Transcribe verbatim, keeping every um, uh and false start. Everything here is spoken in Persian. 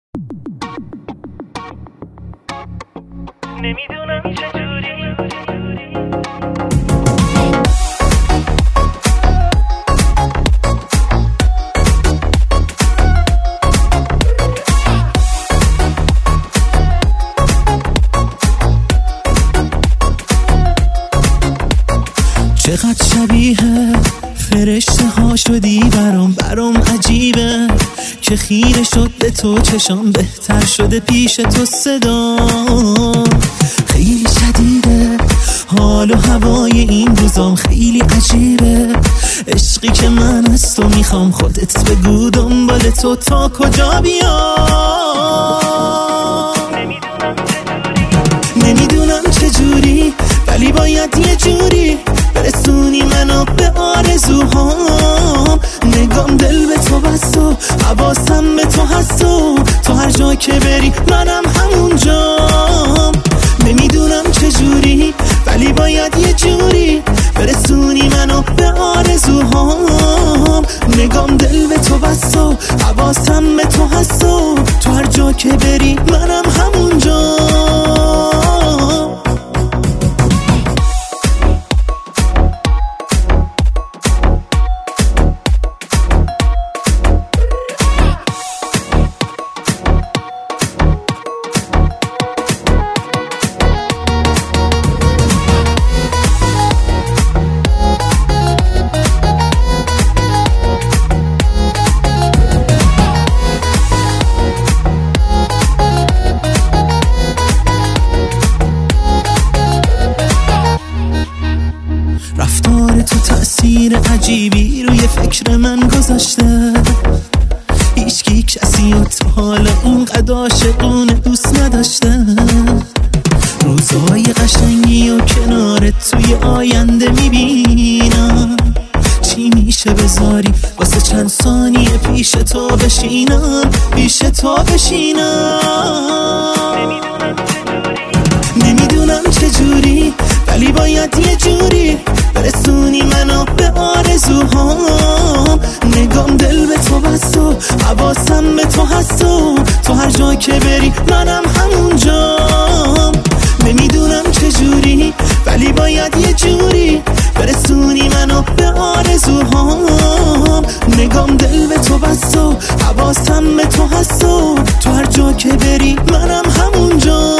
نمیدونم چجوری چقدر شبیه فرشته ها شدی برام برام عجیبه که خیره شد به تو چشام بهتر شده پیش تو صدا خیلی شدیده حال و هوای این روزام خیلی عجیبه عشقی که من از تو میخوام خودت بگو دنبال تو تا کجا بیام نمیدونم چجوری ولی باید یه جوری برسونی منو به آرزوهام نگام دل به تو بست و حواسم به تو هست و تو هر جا که بری منم همونجام نمیدونم چجوری ولی باید یه جوری برسونی منو به آرزوهام نگام دل به تو بست و حواسم به تو هست و تو هر جا که بری منم همونجام رفتار تو تأثیر عجیبی روی فکر من گذاشته هیچکی کسی و تا حالا اینقدر عاشقونه دوست نداشته روزهای قشنگی و کنارت توی آینده میبینم چی میشه بذاری واسه چند ثانیه پیش تو بشینم پیش تو بشینم نمیدونم چجوری ولی باید یه جوری برسونی منو به آرزوهام نگام دل به تو بست و حواسم به تو هست و تو هر جا که بری منم همونجام نمیدونم چجوری ولی باید یه جوری برسونی منو به آرزوهام نگام دل به تو بست و حواسم به تو هست و تو هر جا که بری منم همونجام